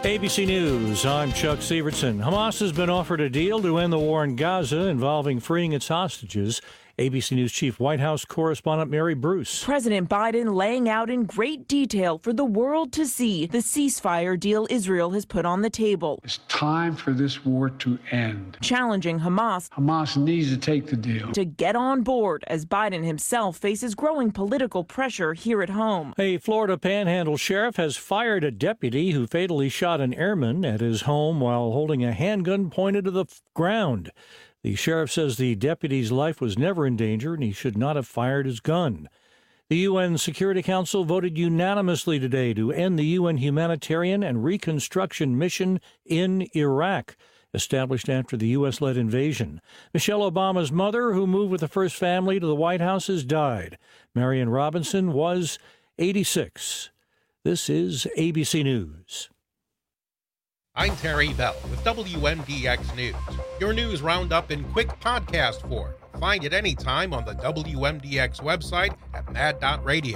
ABC News, I'm Chuck Severson. Hamas has been offered a deal to end the war in Gaza involving freeing its hostages. ABC News Chief White House correspondent Mary Bruce. President Biden laying out in great detail for the world to see the ceasefire deal Israel has put on the table. It's time for this war to end. Challenging Hamas. Hamas needs to take the deal. To get on board as Biden himself faces growing political pressure here at home. A Florida Panhandle sheriff has fired a deputy who fatally shot an airman at his home while holding a handgun pointed to the ground. The sheriff says the deputy's life was never in danger and he should not have fired his gun. The UN Security Council voted unanimously today to end the UN humanitarian and reconstruction mission in Iraq, established after the U.S.-led invasion. Michelle Obama's mother, who moved with the first family to the White House, has died. Marion Robinson was 86. This is ABC News. I'm Terry Bell with WMDX News, your news roundup in quick podcast form. Find it anytime on the WMDX website at mad.radio.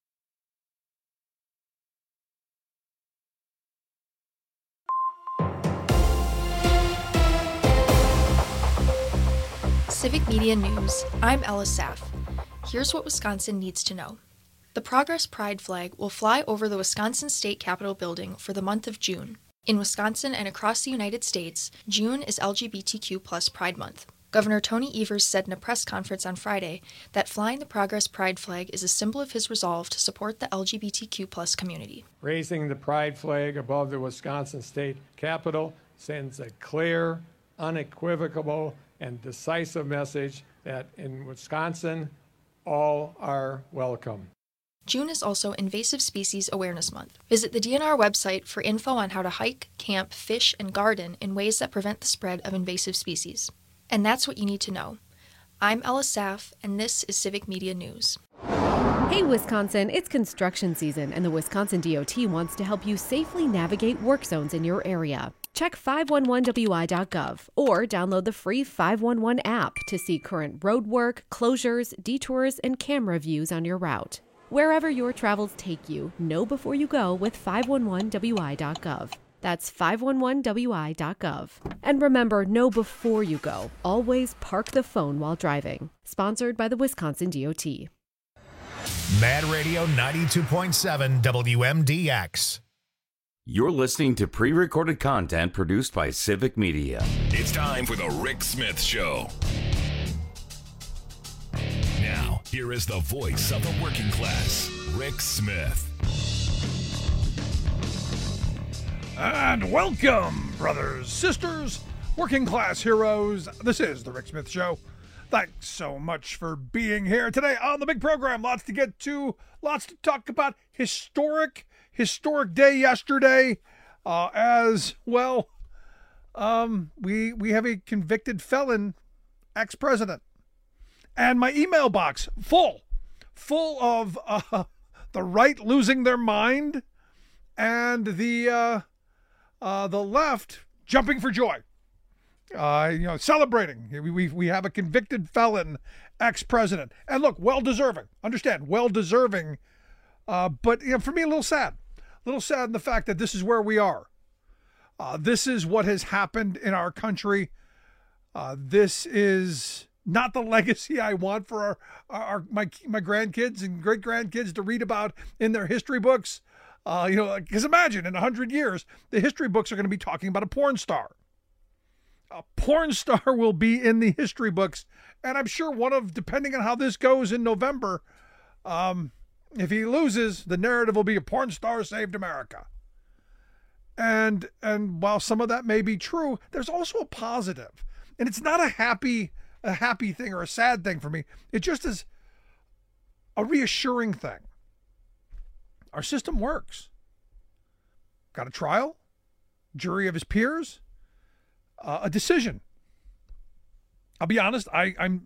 Civic Media News. I'm Ella Saff. Here's what Wisconsin needs to know. The Progress Pride flag will fly over the Wisconsin State Capitol building for the month of June. In Wisconsin and across the United States, June is LGBTQ+ Pride Month. Governor Tony Evers said in a press conference on Friday that flying the Progress Pride flag is a symbol of his resolve to support the LGBTQ+ community. Raising the pride flag above the Wisconsin State Capitol sends a clear, unequivocal, and decisive message that in Wisconsin, all are welcome. June is also Invasive Species Awareness Month. Visit the DNR website for info on how to hike, camp, fish, and garden in ways that prevent the spread of invasive species. And that's what you need to know. I'm Ella Saff, and this is Civic Media News. Hey Wisconsin, it's construction season, and the Wisconsin DOT wants to help you safely navigate work zones in your area. Check 511wi.gov or download the free 511 app to see current road work, closures, detours, and camera views on your route. Wherever your travels take you, know before you go with 511wi.gov. That's 511wi.gov. And remember, know before you go. Always park the phone while driving. Sponsored by the Wisconsin DOT. Mad Radio 92.7 WMDX. You're listening to pre-recorded content produced by Civic Media. It's time for the Rick Smith Show. Now, here is the voice of the working class, Rick Smith. And welcome, brothers, sisters, working class heroes. This is the Rick Smith Show. Thanks so much for being here today on the big program. Lots to get to, lots to talk about. Historic day yesterday. As well, we have a convicted felon, ex-president. And my email box full of the right losing their mind and the left jumping for joy, celebrating. We have a convicted felon, ex-president, and look, well deserving. Understand, well deserving. But for me, a little sad in the fact that this is where we are. This is what has happened in our country. This is not the legacy I want for my grandkids and great grandkids to read about in their history books. Because imagine in 100 years, the history books are going to be talking about a porn star. A porn star will be in the history books. And I'm sure depending on how this goes in November, if he loses, the narrative will be a porn star saved America. And while some of that may be true, there's also a positive. And it's not a happy thing or a sad thing for me. It just is a reassuring thing. Our system works. Got a trial, jury of his peers, a decision. I'll be honest. I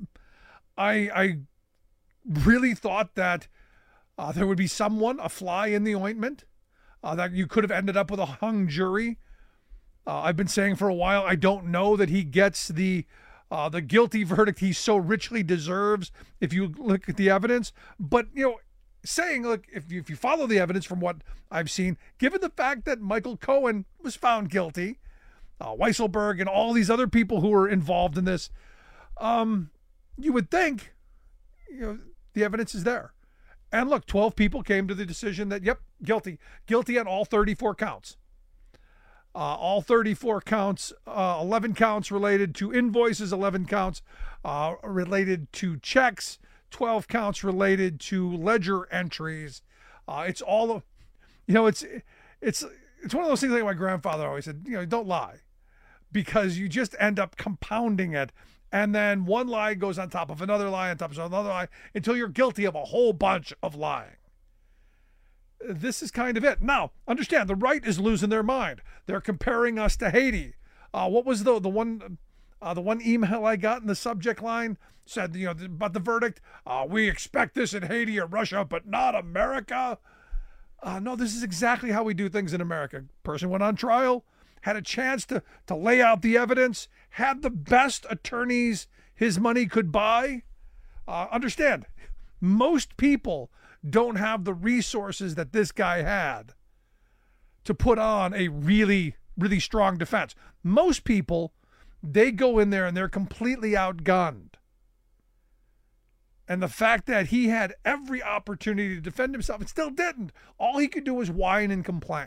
really thought that there would be a fly in the ointment, that you could have ended up with a hung jury. I've been saying for a while, I don't know that he gets the guilty verdict he so richly deserves if you look at the evidence. But, saying, look, if you follow the evidence from what I've seen, given the fact that Michael Cohen was found guilty, Weisselberg and all these other people who were involved in this, you would think, the evidence is there. And look, 12 people came to the decision that, yep, guilty on all 34 counts. All 34 counts, 11 counts related to invoices, 11 counts related to checks, 12 counts related to ledger entries. It's all, it's one of those things like my grandfather always said, don't lie, because you just end up compounding it. And then one lie goes on top of another lie on top of another lie until you're guilty of a whole bunch of lying. This is kind of it. Now, understand, the right is losing their mind. They're comparing us to Haiti. What was the one email I got in the subject line said, about the verdict? We expect this in Haiti or Russia, but not America. No, this is exactly how we do things in America. Person went on trial, had a chance to lay out the evidence, had the best attorneys his money could buy. Understand, most people don't have the resources that this guy had to put on a really, really strong defense. Most people, they go in there and they're completely outgunned. And the fact that he had every opportunity to defend himself and still didn't, all he could do was whine and complain.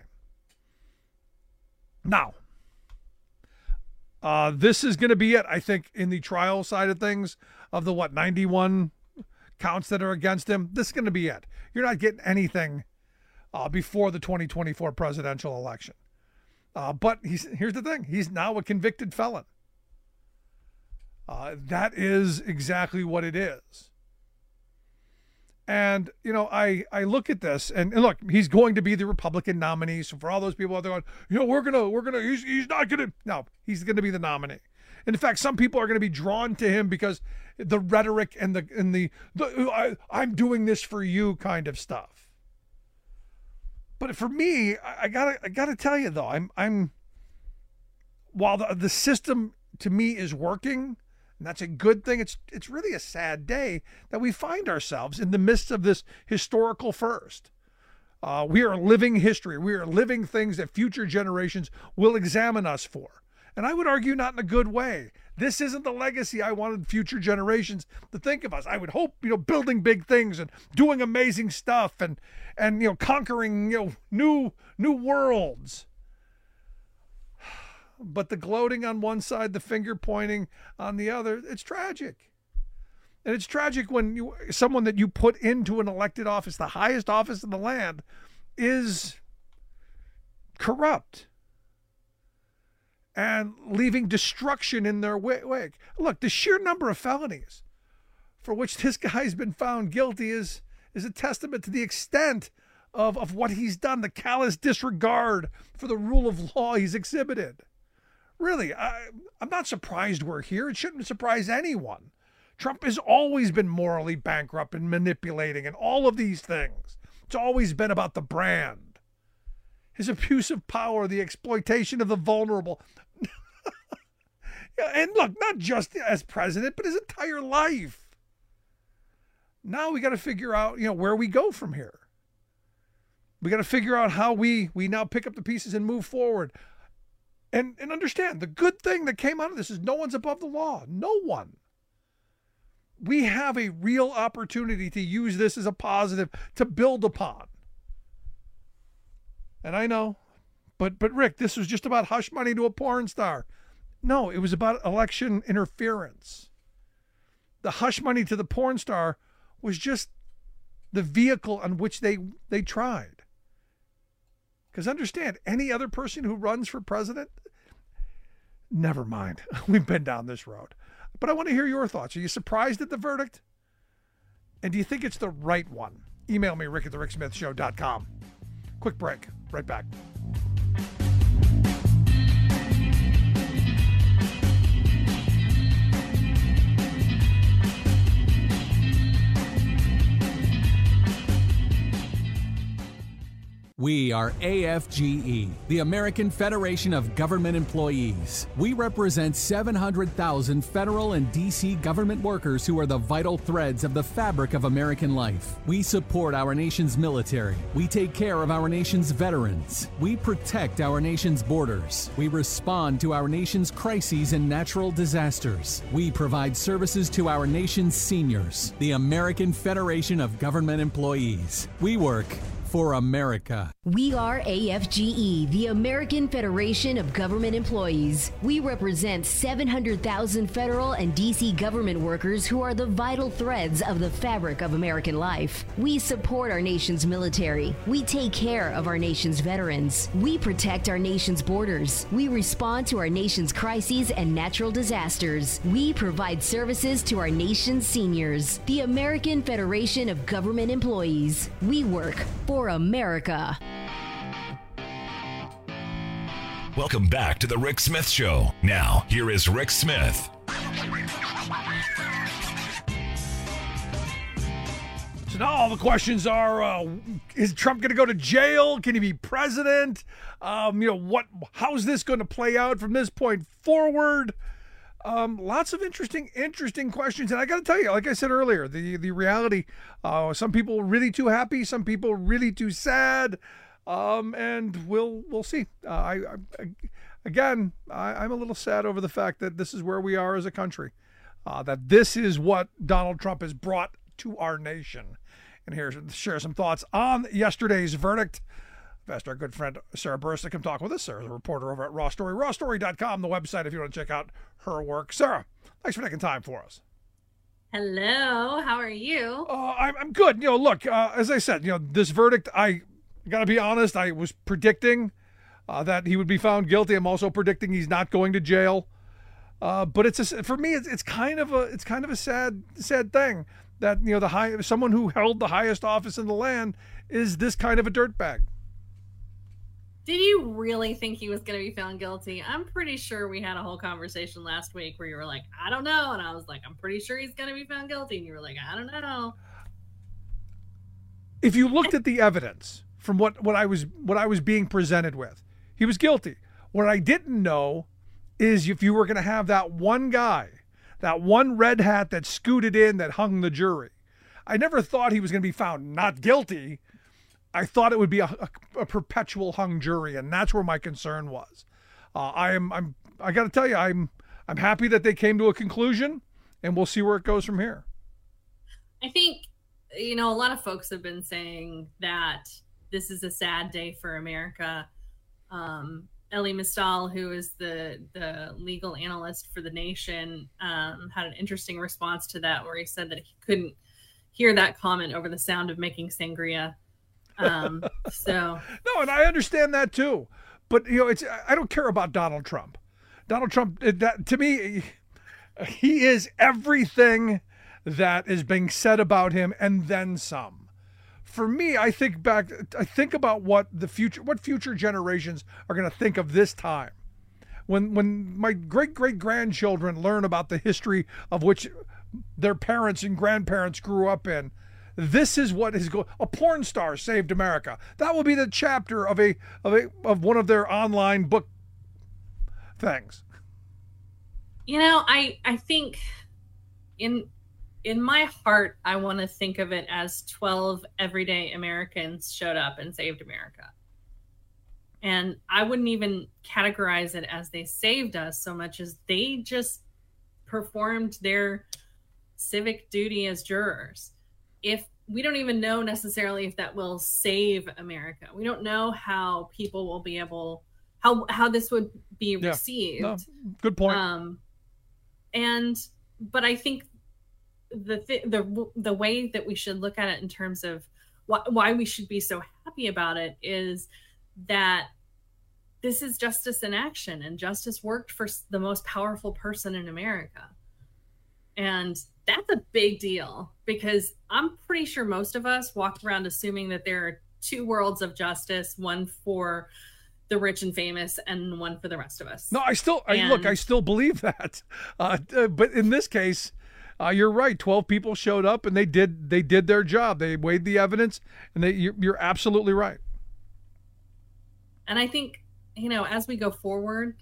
Now, this is going to be it, I think, in the trial side of things, of the 91 counts that are against him. This is going to be it. You're not getting anything before the 2024 presidential election. But here's the thing. He's now a convicted felon. That is exactly what it is. And, I look at this and look, he's going to be the Republican nominee. So for all those people out there going, he's not going to, no, he's going to be the nominee. And in fact, some people are going to be drawn to him because the rhetoric and the I'm doing this for you kind of stuff. But for me, I gotta tell you though, I'm while the system to me is working, and that's a good thing, it's really a sad day that we find ourselves in the midst of this historical first. We are living history. We are living things that future generations will examine us for. And I would argue not in a good way. This isn't the legacy I wanted future generations to think of us. I would hope, building big things and doing amazing stuff and conquering, new worlds. But the gloating on one side, the finger pointing on the other, it's tragic. And it's tragic when someone that you put into an elected office, the highest office in the land, is corrupt and leaving destruction in their wake. Look, the sheer number of felonies for which this guy's been found guilty is a testament to the extent of what he's done, the callous disregard for the rule of law he's exhibited. Really, I'm not surprised we're here. It shouldn't surprise anyone. Trump has always been morally bankrupt and manipulating and all of these things. It's always been about the brand. His abuse of power, the exploitation of the vulnerable. And look, not just as president, but his entire life. Now we got to figure out, where we go from here. We got to figure out how we now pick up the pieces and move forward. And understand, the good thing that came out of this is no one's above the law. No one. We have a real opportunity to use this as a positive to build upon. And I know, but Rick, this was just about hush money to a porn star. No, it was about election interference. The hush money to the porn star was just the vehicle on which they tried. Because understand, any other person who runs for president, never mind. We've been down this road. But I want to hear your thoughts. Are you surprised at the verdict? And do you think it's the right one? Email me, rick@thericksmithshow.com. Quick break. Right back. We are AFGE, the American Federation of Government Employees. We represent 700,000 federal and D.C. government workers who are the vital threads of the fabric of American life. We support our nation's military. We take care of our nation's veterans. We protect our nation's borders. We respond to our nation's crises and natural disasters. We provide services to our nation's seniors. The American Federation of Government Employees. We work for America. We are AFGE, the American Federation of Government Employees. We represent 700,000 federal and D.C. government workers who are the vital threads of the fabric of American life. We support our nation's military. We take care of our nation's veterans. We protect our nation's borders. We respond to our nation's crises and natural disasters. We provide services to our nation's seniors. The American Federation of Government Employees. We work for America. Welcome back to the Rick Smith Show. Now, here is Rick Smith. So now all the questions are, is Trump going to go to jail? Can he be president? How's this going to play out from this point forward? Lots of interesting questions. And I got to tell you, like I said earlier, the reality, some people really too happy, some people really too sad. And we'll see. I'm a little sad over the fact that this is where we are as a country, that this is what Donald Trump has brought to our nation. And here to share some thoughts on yesterday's verdict, I've asked our good friend Sarah Burris to come talk with us. Sarah's a reporter over at Raw Story, rawstory.com, the website if you want to check out her work. Sarah, thanks for taking time for us. Hello, how are you? I'm good. Look, as I said, this verdict, I got to be honest, I was predicting that he would be found guilty. I'm also predicting he's not going to jail. But for me, it's kind of a sad thing that someone who held the highest office in the land is this kind of a dirtbag. Did you really think he was going to be found guilty? I'm pretty sure we had a whole conversation last week where you were like, I don't know. And I was like, I'm pretty sure he's going to be found guilty. And you were like, I don't know. If you looked at the evidence from what I was being presented with, he was guilty. What I didn't know is if you were going to have that one guy, that one red hat that scooted in that hung the jury. I never thought he was going to be found not guilty. I thought it would be a perpetual hung jury, and that's where my concern was. I got to tell you, I'm happy that they came to a conclusion, and we'll see where it goes from here. I think, a lot of folks have been saying that this is a sad day for America. Elie Mystal, who is the legal analyst for The Nation, had an interesting response to that, where he said that he couldn't hear that comment over the sound of making sangria. No, and I understand that too, but I don't care about Donald Trump. Donald Trump, that to me, he is everything that is being said about him and then some. For me, I think about what future generations are going to think of this time. When my great-great-grandchildren learn about the history of which their parents and grandparents grew up in, this is what is going. A porn star saved America. That will be the chapter of one of their online book things. I think in my heart, I want to think of it as 12 everyday Americans showed up and saved America. And I wouldn't even categorize it as they saved us so much as they just performed their civic duty as jurors. If we don't even know necessarily if that will save America. We don't know how people will be able, how this would be received. No, good point. But I think the way that we should look at it in terms of why we should be so happy about it is that this is justice in action, and justice worked for the most powerful person in America. And that's a big deal, because I'm pretty sure most of us walk around assuming that there are two worlds of justice, one for the rich and famous and one for the rest of us. No, I still believe that. But in this case, you're right. 12 people showed up and they did their job. They weighed the evidence, and you're absolutely right. And I think, as we go forward,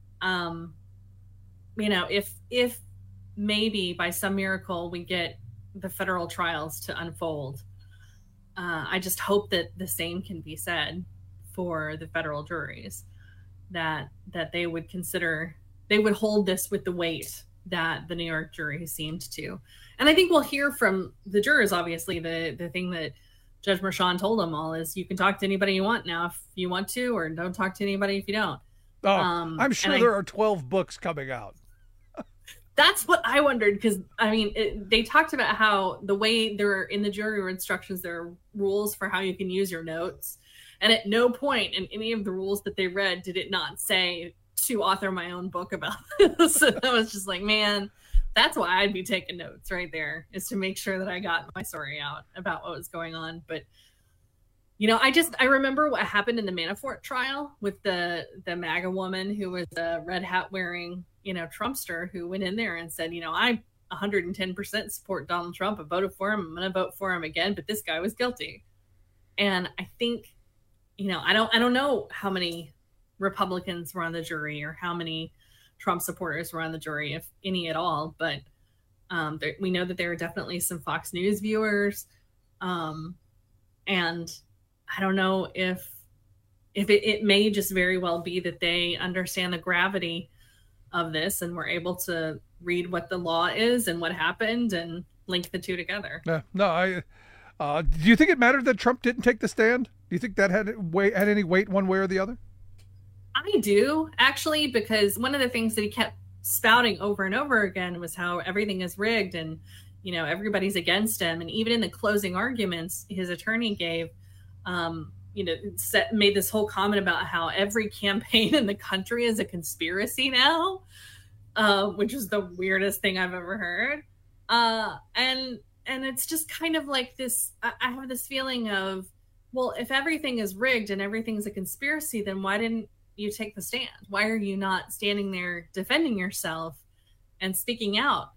if maybe by some miracle we get the federal trials to unfold, I just hope that the same can be said for the federal juries, that they would hold this with the weight that the New York jury seemed to. And I think we'll hear from the jurors, obviously. The thing that Judge Merchan told them all is, you can talk to anybody you want now if you want to, or don't talk to anybody if you don't. Oh, I'm sure there are 12 books coming out. That's what I wondered, because, they talked about how the way they're in the jury instructions, there are rules for how you can use your notes. And at no point in any of the rules that they read did it not say to author my own book about this. And I was just like, man, that's why I'd be taking notes right there, is to make sure that I got my story out about what was going on. But, I remember what happened in the Manafort trial with the MAGA woman who was a red hat wearing, Trumpster, who went in there and said, I 110% support Donald Trump. I voted for him. I'm going to vote for him again. But this guy was guilty. And I think, I don't know how many Republicans were on the jury or how many Trump supporters were on the jury, if any at all. But we know that there are definitely some Fox News viewers. And I don't know if it may just very well be that they understand the gravity of this and were able to read what the law is and what happened and link the two together. No, do you think it mattered that Trump didn't take the stand? Do you think that had any weight one way or the other? I do, actually, because one of the things that he kept spouting over and over again was how everything is rigged and, everybody's against him. And even in the closing arguments his attorney gave, made this whole comment about how every campaign in the country is a conspiracy now, which is the weirdest thing I've ever heard. And it's just kind of like this, I have this feeling of, well, if everything is rigged and everything's a conspiracy, then why didn't you take the stand? Why are you not standing there defending yourself and speaking out?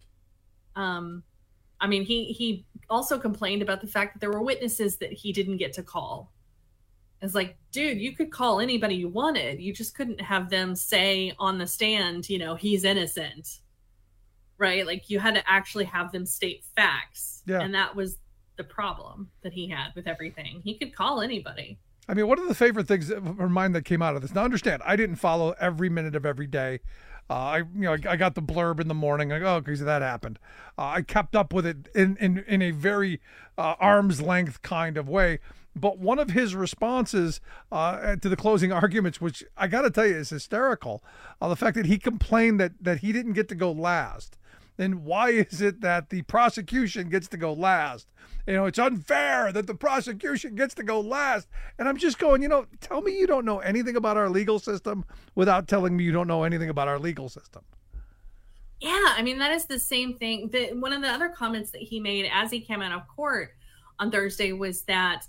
He also complained about the fact that there were witnesses that he didn't get to call. It's like, dude, you could call anybody you wanted. You just couldn't have them say on the stand, he's innocent, right? Like, you had to actually have them state facts. Yeah. And that was the problem that he had with everything. He could call anybody. One of the favorite things of mine that came out of this, now understand, I didn't follow every minute of every day. I got the blurb in the morning. Like, oh, because that happened. I kept up with it in a very arm's length kind of way. But one of his responses to the closing arguments, which I got to tell you is hysterical, the fact that he complained that he didn't get to go last. Then why is it that the prosecution gets to go last? It's unfair that the prosecution gets to go last. And I'm just going, tell me you don't know anything about our legal system without telling me you don't know anything about our legal system. Yeah, that is the same thing. One of the other comments that he made as he came out of court on Thursday was that,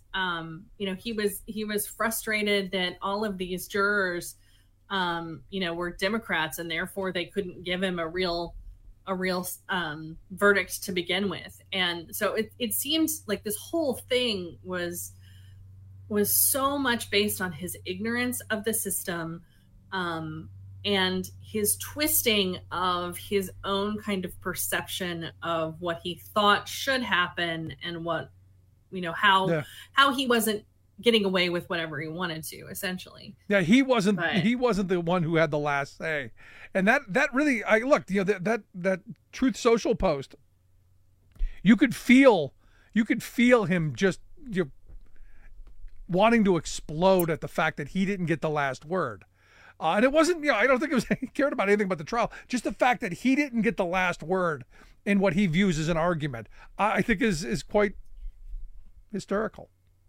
he was frustrated that all of these jurors, were Democrats, and therefore they couldn't give him a real verdict to begin with. And so it seems like this whole thing was so much based on his ignorance of the system, and his twisting of his own kind of perception of what he thought should happen and what, how he wasn't getting away with whatever he wanted to, essentially. Yeah, he wasn't the one who had the last say. And that really, I looked, that Truth Social post, you could feel him just wanting to explode at the fact that he didn't get the last word. And it wasn't, I don't think it was he cared about anything but the trial. Just the fact that he didn't get the last word in what he views as an argument, I think is quite hysterical.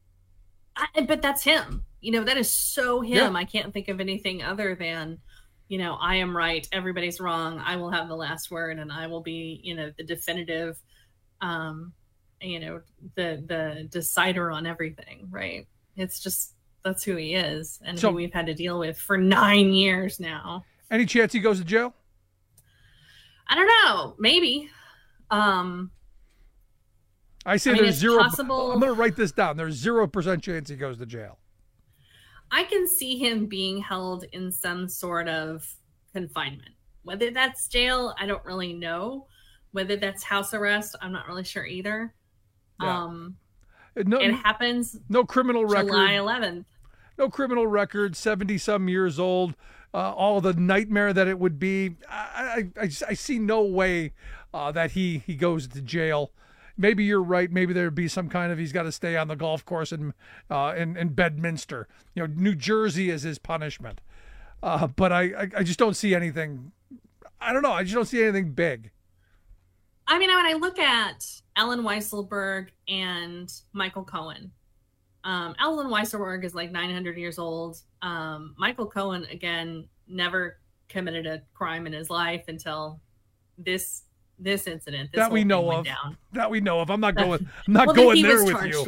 But that's him. That is so him. Yeah. I can't think of anything other than, I am right, everybody's wrong, I will have the last word, and I will be, the definitive, the decider on everything, right? It's just, that's who he is, and who we've had to deal with for 9 years now. Any chance he goes to jail? I don't know. Maybe. I say there's zero. Possible. I'm going to write this down. There's 0% chance he goes to jail. I can see him being held in some sort of confinement. Whether that's jail, I don't really know. Whether that's house arrest, I'm not really sure either. Yeah. It happens. No criminal record. July 11th. No criminal record. 70-some years old. All the nightmare that it would be. I see no way that he goes to jail. Maybe you're right. Maybe there'd be some kind of he's got to stay on the golf course in Bedminster. New Jersey is his punishment. But I just don't see anything. I don't know. I just don't see anything big. I mean, when I look at Allen Weisselberg and Michael Cohen, Allen Weisselberg is like 900 years old. Michael Cohen, again, never committed a crime in his life until this incident. That we know of. Down. That we know of. I'm not going. I'm not going there with you.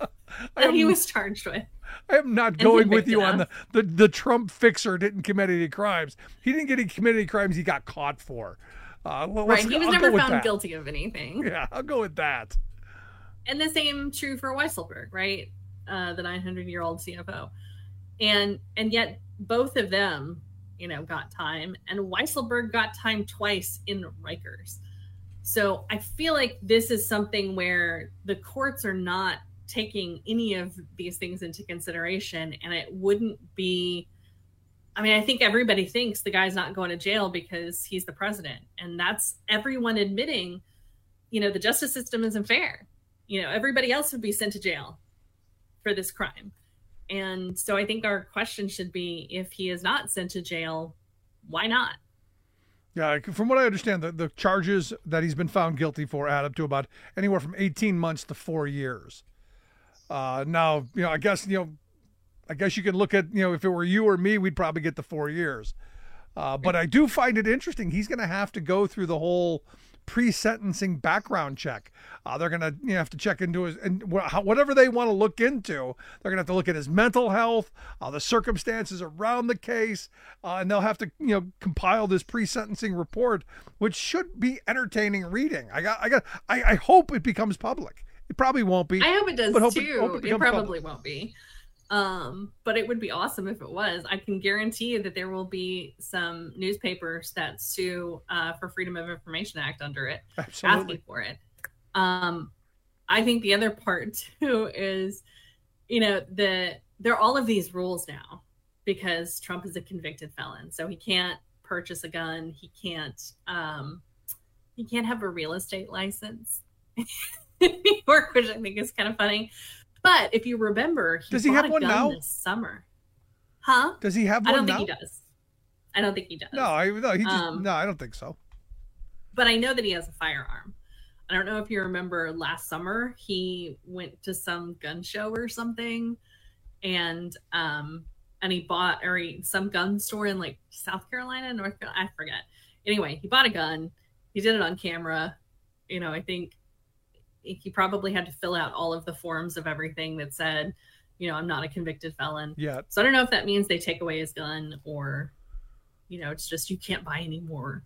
He was charged with. I am not going with you on the Trump fixer didn't commit any crimes. He didn't commit any crimes he got caught for. Right. He was never found guilty of anything. Yeah, I'll go with that. And the same true for Weisselberg, right? The 900-year-old CFO. And yet both of them, got time. And Weisselberg got time twice in Rikers. So I feel like this is something where the courts are not taking any of these things into consideration, and it wouldn't be, I think everybody thinks the guy's not going to jail because he's the president, and that's everyone admitting, the justice system isn't fair. Everybody else would be sent to jail for this crime. And so I think our question should be, if he is not sent to jail, why not? Yeah, from what I understand, the charges that he's been found guilty for add up to about anywhere from 18 months to 4 years. Now, I guess you can look at, if it were you or me, we'd probably get the 4 years. But I do find it interesting. He's going to have to go through the whole pre-sentencing background check. They're going to have to check into his, and whatever they want to look into, they're going to have to look at his mental health, the circumstances around the case, and they'll have to, compile this pre-sentencing report, which should be entertaining reading. I hope it becomes public. It probably won't be. I hope it does too. It probably public. Won't be. But it would be awesome if it was. I can guarantee you that there will be some newspapers that sue for Freedom of Information Act under it, asking for it. I think the other part too is, there are all of these rules now because Trump is a convicted felon, so he can't purchase a gun. He can't have a real estate license in New York, which I think is kind of funny. But if you remember, does he have one now this summer? Huh? Does he have one now? I don't think he does. No, I don't think so. But I know that he has a firearm. I don't know if you remember last summer, he went to some gun show or something, and he bought some gun store in like South Carolina, North Carolina, I forget. Anyway, he bought a gun. He did it on camera. I think he probably had to fill out all of the forms of everything that said, I'm not a convicted felon. Yeah. So I don't know if that means they take away his gun or, it's just you can't buy anymore.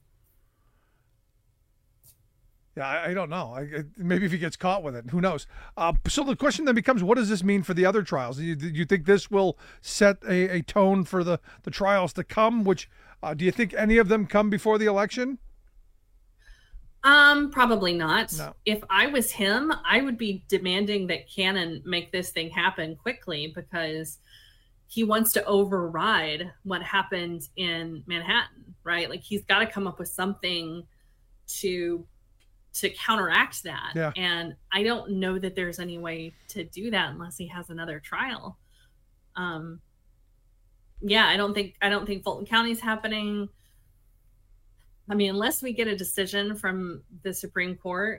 Yeah, I don't know. Maybe if he gets caught with it, who knows? So the question then becomes, what does this mean for the other trials? Do you think this will set a tone for the trials to come? Which do you think any of them come before the election? Probably not. No. If I was him, I would be demanding that Cannon make this thing happen quickly because he wants to override what happened in Manhattan, right? Like he's got to come up with something to counteract that. Yeah. And I don't know that there's any way to do that unless he has another trial. Yeah, I don't think Fulton County's happening. Unless we get a decision from the Supreme Court,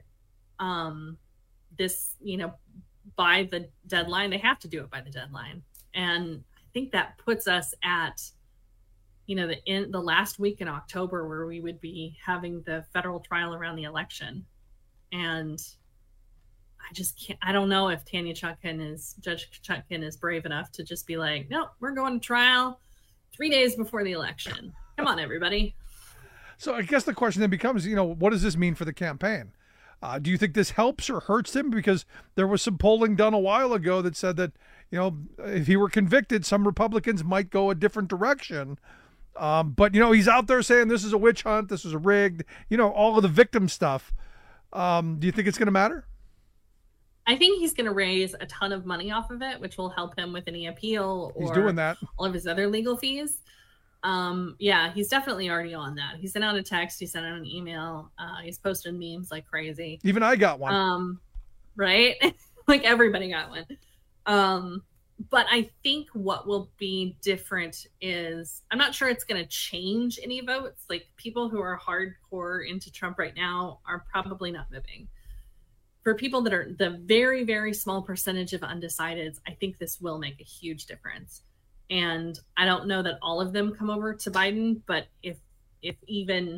this, by the deadline, they have to do it by the deadline. And I think that puts us at, the last week in October where we would be having the federal trial around the election. And I just can't, I don't know if Judge Chutkan is brave enough to just be like, no, we're going to trial 3 days before the election. Come on, everybody. So I guess the question then becomes, what does this mean for the campaign? Do you think this helps or hurts him? Because there was some polling done a while ago that said that, if he were convicted, some Republicans might go a different direction. But, he's out there saying this is a witch hunt, this is a rigged, all of the victim stuff. Do you think it's going to matter? I think he's going to raise a ton of money off of it, which will help him with any appeal or he's doing that. All of his other legal fees. Yeah, he's definitely already on that. He sent out a text. He sent out an email. He's posting memes like crazy. Even I got one. Right? Like everybody got one. But I think what will be different is I'm not sure it's going to change any votes. Like people who are hardcore into Trump right now are probably not moving. For people that are the very, very small percentage of undecideds, I think this will make a huge difference. And I don't know that all of them come over to Biden, but if even,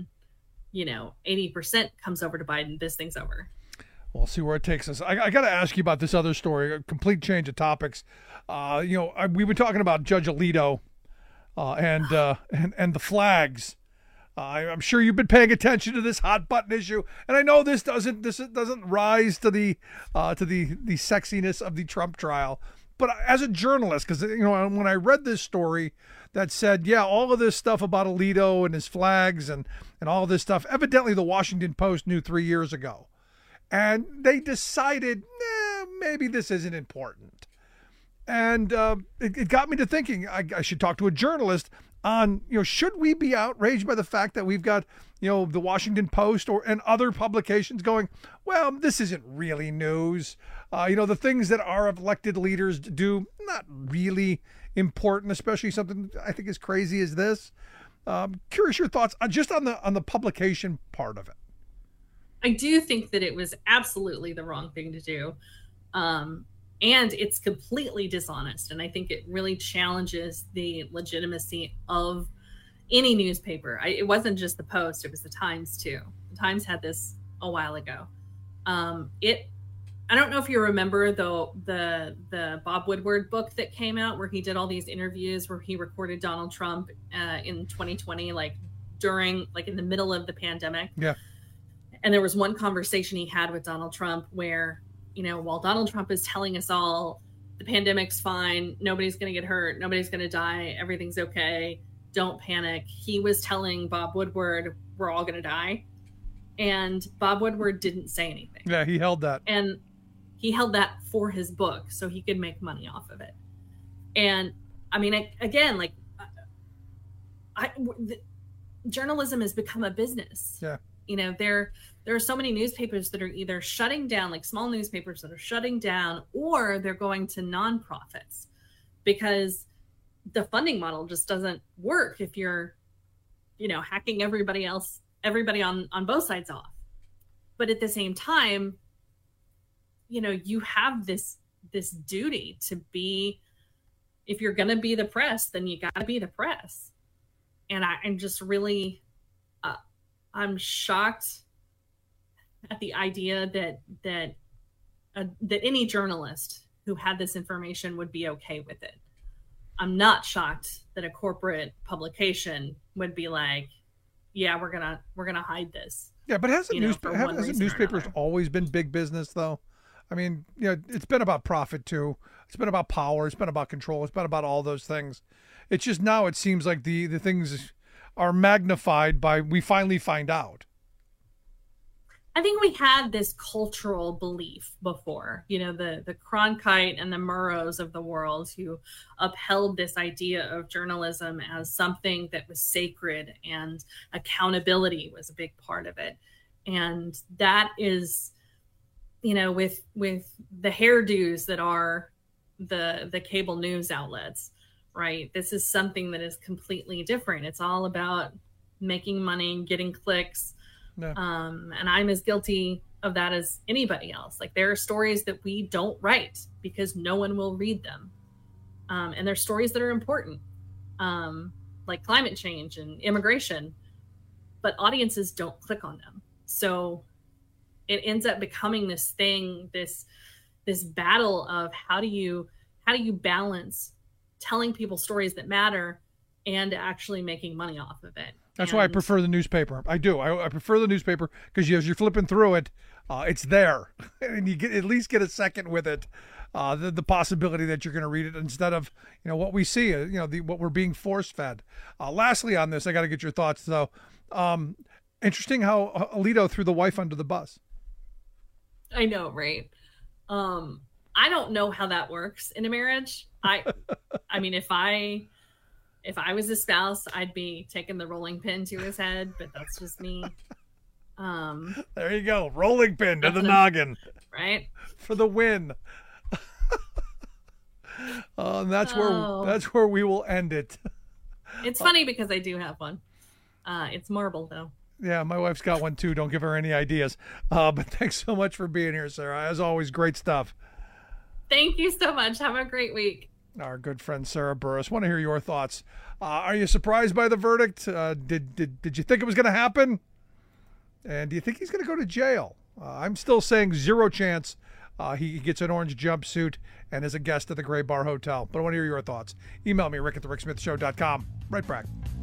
80% comes over to Biden, this thing's over. We'll see where it takes us. I got to ask you about this other story, a complete change of topics. We've been talking about Judge Alito and the flags. I'm sure you've been paying attention to this hot button issue, and I know this doesn't rise to the sexiness of the Trump trial. But as a journalist, because when I read this story that said, all of this stuff about Alito and his flags and all this stuff, evidently the Washington Post knew 3 years ago, and they decided maybe this isn't important. And it got me to thinking I should talk to a journalist on, should we be outraged by the fact that we've got, the Washington Post and other publications going, well, this isn't really news. The things that our elected leaders do, not really important, especially something I think as crazy as this. Curious your thoughts just on the publication part of it. I do think that it was absolutely the wrong thing to do. And it's completely dishonest. And I think it really challenges the legitimacy of any newspaper. It wasn't just the Post, it was the Times too. The Times had this a while ago. I don't know if you remember the Bob Woodward book that came out where he did all these interviews where he recorded Donald Trump in 2020, in the middle of the pandemic. Yeah. And there was one conversation he had with Donald Trump where, while Donald Trump is telling us all the pandemic's fine, nobody's going to get hurt, nobody's going to die, everything's okay, don't panic. He was telling Bob Woodward, we're all going to die. And Bob Woodward didn't say anything. Yeah, he held that. And he held that for his book so he could make money off of it. And I mean, again, journalism has become a business. Yeah. There are so many newspapers that are either shutting down, like small newspapers that are shutting down, or they're going to nonprofits because the funding model just doesn't work if you're, hacking everybody on both sides off. But at the same time, you have this duty to be, if you're going to be the press, then you got to be the press. And I'm just really, I'm shocked at the idea that any journalist who had this information would be okay with it. I'm not shocked that a corporate publication would be like, yeah, we're gonna hide this. Yeah, but hasn't newspapers always been big business though? I mean, it's been about profit too. It's been about power. It's been about control. It's been about all those things. It's just now it seems like the things are magnified by we finally find out. I think we had this cultural belief before, the Cronkite and the Murrows of the world who upheld this idea of journalism as something that was sacred, and accountability was a big part of it. And that is, with the hairdos that are the cable news outlets, right? This is something that is completely different. It's all about making money, getting clicks. No. And I'm as guilty of that as anybody else. Like there are stories that we don't write because no one will read them. And there's stories that are important, like climate change and immigration, but audiences don't click on them. So it ends up becoming this thing, this battle of how do you balance telling people stories that matter and actually making money off of it. That's why I prefer the newspaper. I do. I prefer the newspaper because as you're flipping through it, it's there, and you at least get a second with it. the possibility that you're going to read it instead of, what we see, what we're being force fed. Lastly on this, I got to get your thoughts though. Interesting how Alito threw the wife under the bus. I know, right? I don't know how that works in a marriage. I mean, if I was a spouse, I'd be taking the rolling pin to his head, but that's just me. There you go. Rolling pin to the noggin. Right? For the win. And that's where we will end it. It's funny because I do have one. It's marble though. Yeah, my wife's got one too. Don't give her any ideas. But thanks so much for being here, Sarah. As always, great stuff. Thank you so much. Have a great week. Our good friend Sarah Burris. Want to hear your thoughts. Are you surprised by the verdict? Did you think it was going to happen? And do you think he's going to go to jail? I'm still saying 0 chance he gets an orange jumpsuit and is a guest at the Gray Bar Hotel. But I want to hear your thoughts. Email me, rick@thericksmithshow.com. Right back.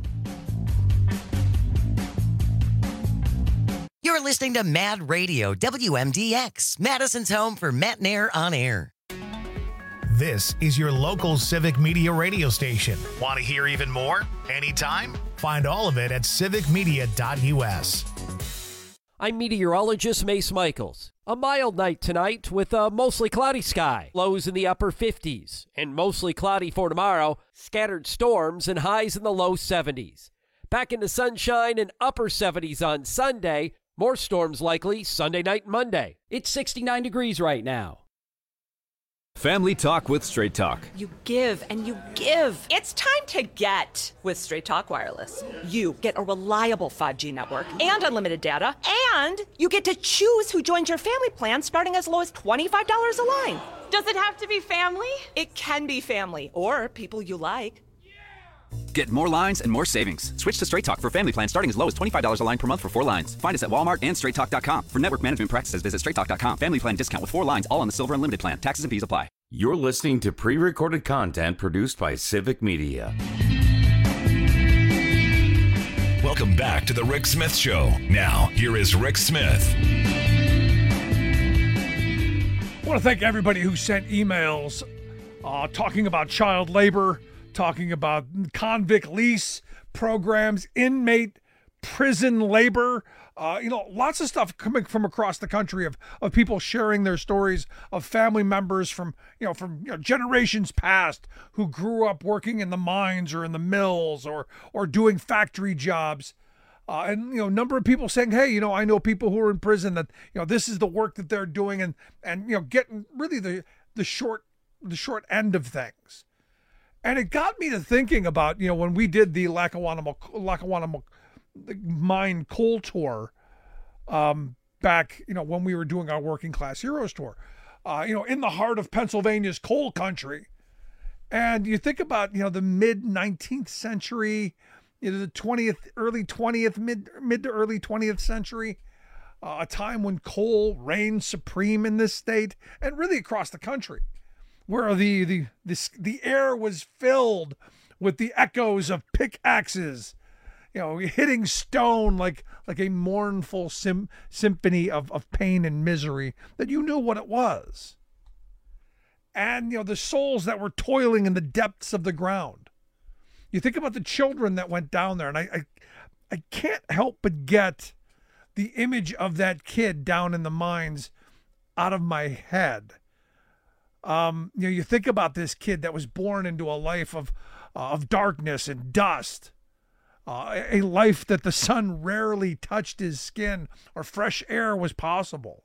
You're listening to Mad Radio, WMDX, Madison's home for Matt Nair on air. This is your local civic media radio station. Want to hear even more? Anytime? Find all of it at civicmedia.us. I'm meteorologist Mace Michaels. A mild night tonight with a mostly cloudy sky. Lows in the upper 50s and mostly cloudy for tomorrow. Scattered storms and highs in the low 70s. Back into sunshine and upper 70s on Sunday. More storms likely Sunday night and Monday. It's 69 degrees right now. Family Talk with Straight Talk. You give and you give. It's time to get with Straight Talk Wireless. You get a reliable 5G network and unlimited data, and you get to choose who joins your family plan starting as low as $25 a line. Does it have to be family? It can be family or people you like. Get more lines and more savings. Switch to Straight Talk for family plan starting as low as $25 a line per month for 4 lines. Find us at Walmart and straighttalk.com. For network management practices, visit straighttalk.com. Family plan discount with 4 lines, all on the Silver Unlimited plan. Taxes and fees apply. You're listening to pre-recorded content produced by Civic Media. Welcome back to the Rick Smith Show. Now, here is Rick Smith. I want to thank everybody who sent emails talking about child labor, talking about convict lease programs, inmate prison labor, lots of stuff coming from across the country of people sharing their stories of family members from generations past who grew up working in the mines or in the mills or doing factory jobs. And number of people saying, hey, I know people who are in prison that, this is the work that they're doing and getting really the short end of things. And it got me to thinking about, when we did the Lackawanna mine coal tour back, when we were doing our Working Class Heroes tour, in the heart of Pennsylvania's coal country. And you think about, the mid-19th century, the 20th, early 20th, mid to early 20th century, a time when coal reigned supreme in this state and really across the country, where the air was filled with the echoes of pickaxes, hitting stone like a mournful symphony of pain and misery that you knew what it was. And, the souls that were toiling in the depths of the ground. You think about the children that went down there, and I can't help but get the image of that kid down in the mines out of my head. You think about this kid that was born into a life of darkness and dust, a life that the sun rarely touched his skin or fresh air was possible.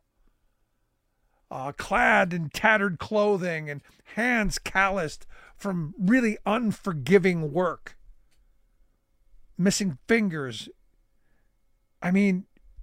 Clad in tattered clothing and hands calloused from really unforgiving work, missing fingers. I mean,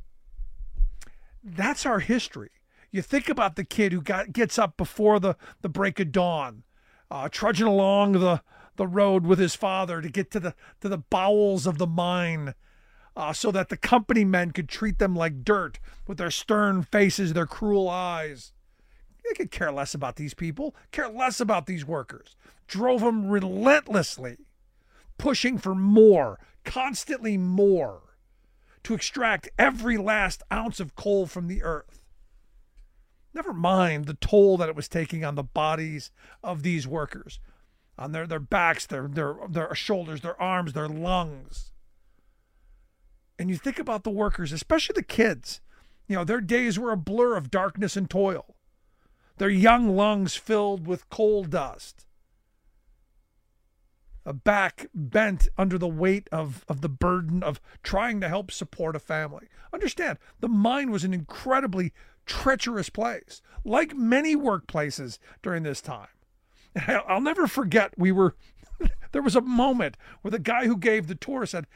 that's our history. You think about the kid who gets up before the break of dawn, trudging along the road with his father to get to the bowels of the mine, so that the company men could treat them like dirt with their stern faces, their cruel eyes. They could care less about these people, care less about these workers. Drove them relentlessly, pushing for more, constantly more, to extract every last ounce of coal from the earth. Never mind the toll that it was taking on the bodies of these workers, on their backs, their shoulders, their arms, their lungs. And you think about the workers, especially the kids. Their days were a blur of darkness and toil. Their young lungs filled with coal dust. A back bent under the weight of the burden of trying to help support a family. Understand, the mine was an incredibly treacherous place, like many workplaces during this time. I'll never forget, there was a moment where the guy who gave the tour said,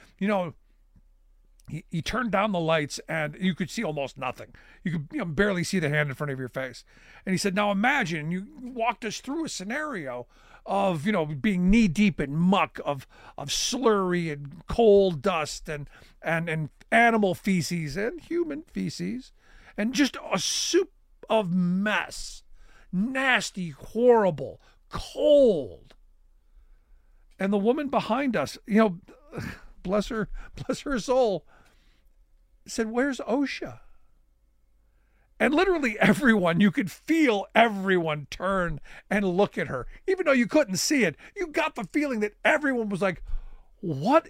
he turned down the lights and you could see almost nothing. You could barely see the hand in front of your face. And he said, now imagine you walked us through a scenario of, being knee deep in muck of slurry and coal dust and animal feces and human feces and just a soup of mess. Nasty, horrible, cold. And the woman behind us, bless her soul, said, "Where's OSHA?" And literally everyone, you could feel everyone turn and look at her. Even though you couldn't see it, you got the feeling that everyone was like, what?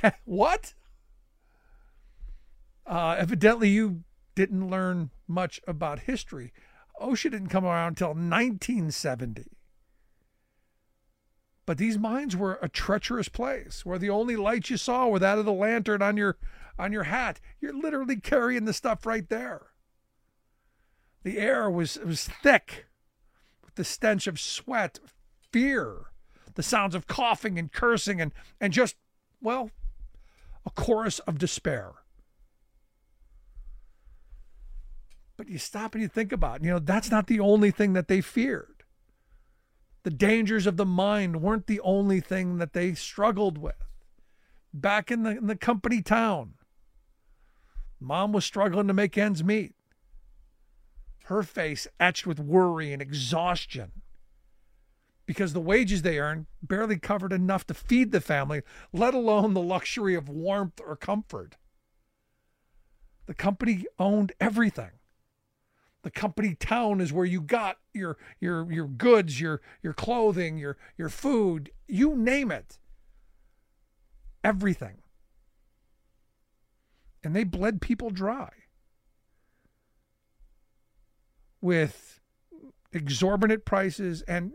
Evidently you didn't learn much about history. OSHA didn't come around until 1970. But these mines were a treacherous place where the only lights you saw were that of the lantern on your hat. You're literally carrying the stuff right there. The air was thick with the stench of sweat, fear, the sounds of coughing and cursing and just, well, a chorus of despair. But you stop and you think about it, that's not the only thing that they feared. The dangers of the mine weren't the only thing that they struggled with. Back in the company town, Mom was struggling to make ends meet. Her face etched with worry and exhaustion because the wages they earned barely covered enough to feed the family, let alone the luxury of warmth or comfort. The company owned everything. The company town is where you got your goods, your clothing, your food, you name it. Everything. And they bled people dry with exorbitant prices and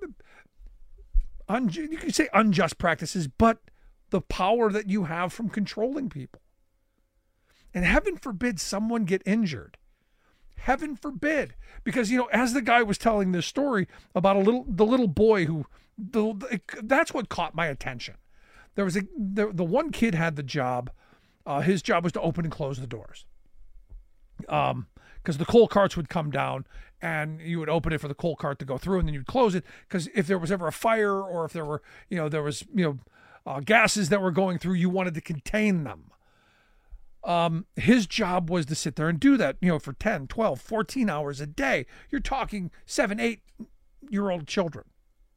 you can say unjust practices, but the power that you have from controlling people. And heaven forbid someone get injured. Heaven forbid. Because, as the guy was telling this story about the little boy that's what caught my attention. There was the one kid had the job. His job was to open and close the doors. Because the coal carts would come down and you would open it for the coal cart to go through and then you'd close it. Because if there was ever a fire or if there were, gases that were going through, you wanted to contain them. His job was to sit there and do that, for 10, 12, 14 hours a day. You're talking 7, 8-year-old children.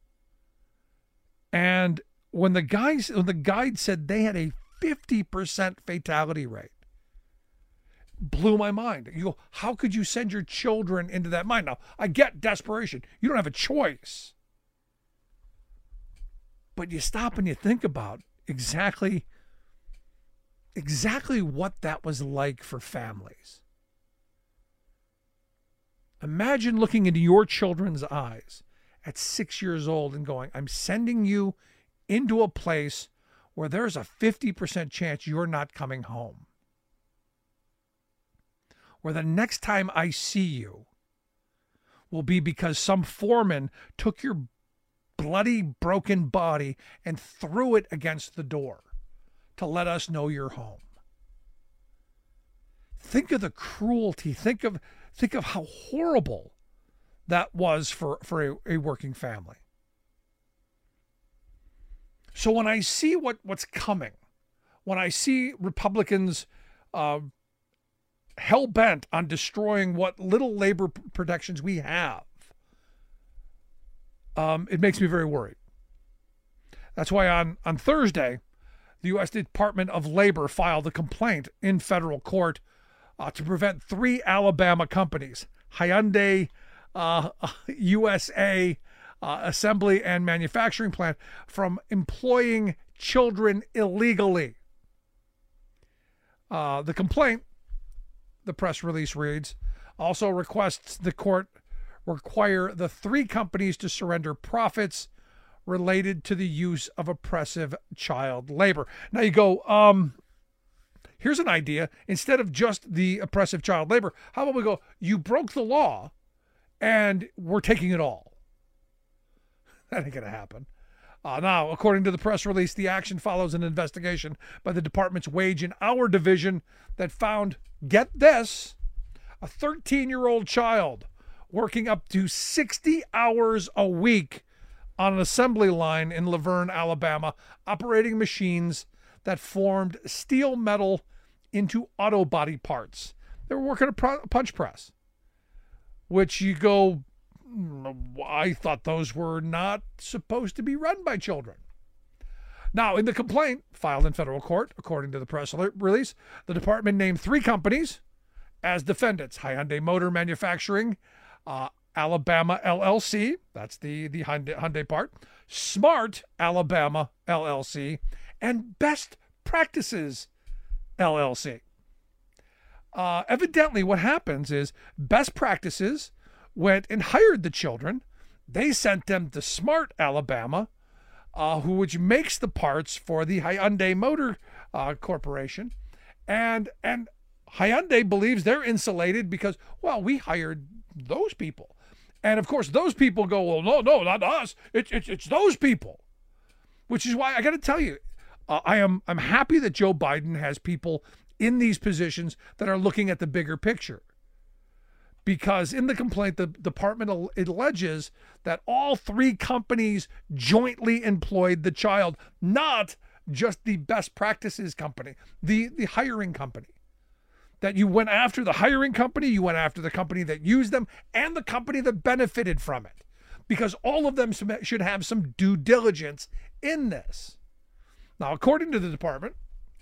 And when the guide said they had a 50% fatality rate, blew my mind. You go, how could you send your children into that mine? Now, I get desperation. You don't have a choice. But you stop and you think about exactly what that was like for families. Imagine looking into your children's eyes at 6 years old and going, I'm sending you into a place where there's a 50% chance you're not coming home. Where the next time I see you will be because some foreman took your bloody, broken body and threw it against the door to let us know you're home. Think of the cruelty. Think of how horrible that was for a working family. So when I see what's coming, when I see Republicans hell-bent on destroying what little labor protections we have, it makes me very worried. That's why on Thursday, the U.S. Department of Labor filed a complaint in federal court to prevent 3 Alabama companies, Hyundai USA assembly and manufacturing plant from employing children illegally. The complaint, the press release reads, also requests the court require the 3 companies to surrender profits related to the use of oppressive child labor. Now you go, here's an idea. Instead of just the oppressive child labor, how about we go, you broke the law and we're taking it all. That ain't going to happen. Now, according to the press release, the action follows an investigation by the department's Wage and Hour Division that found, get this, a 13-year-old child working up to 60 hours a week on an assembly line in Laverne, Alabama, operating machines that formed steel metal into auto body parts. They were working a punch press, which you go, I thought those were not supposed to be run by children. Now, in the complaint filed in federal court, according to the press release, the department named 3 companies as defendants: Hyundai Motor Manufacturing, Alabama LLC, that's the Hyundai part, Smart Alabama LLC, and Best Practices LLC. Evidently, what happens is Best Practices went and hired the children. They sent them to Smart Alabama, which makes the parts for the Hyundai Motor Corporation, and Hyundai believes they're insulated because, well, we hired those people. And of course, those people go, well, no, not us. It's those people. Which is why I got to tell you, I'm happy that Joe Biden has people in these positions that are looking at the bigger picture. Because in the complaint, the department alleges that all 3 companies jointly employed the child, not just the Best Practices company, the hiring company. That you went after the hiring company, you went after the company that used them, and the company that benefited from it. Because all of them should have some due diligence in this. Now, according to the department,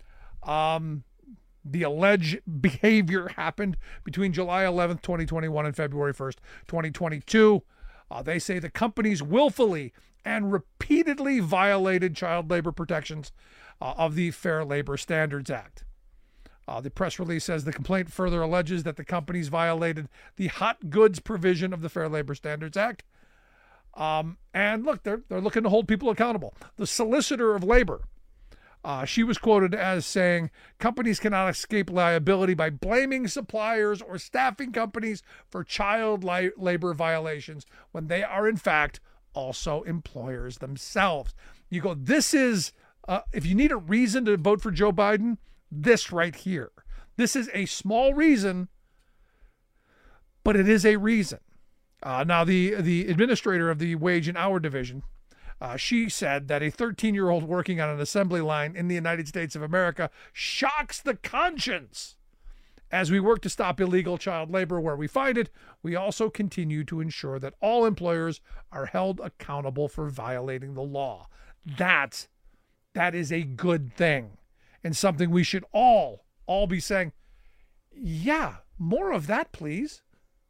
the alleged behavior happened between July 11th, 2021 and February 1st, 2022. They say the companies willfully and repeatedly violated child labor protections of the Fair Labor Standards Act. The press release says the complaint further alleges that the companies violated the hot goods provision of the Fair Labor Standards Act. And look, they're looking to hold people accountable. The Solicitor of Labor, she was quoted as saying, companies cannot escape liability by blaming suppliers or staffing companies for child labor violations when they are in fact also employers themselves. You go, this is, if you need a reason to vote for Joe Biden, this right here. This is a small reason, but it is a reason. Now, the administrator of the Wage and Hour Division, she said that a 13-year-old working on an assembly line in the United States of America shocks the conscience. As we work to stop illegal child labor where we find it, we also continue to ensure that all employers are held accountable for violating the law. That is a good thing, and something we should all be saying, yeah, more of that, please.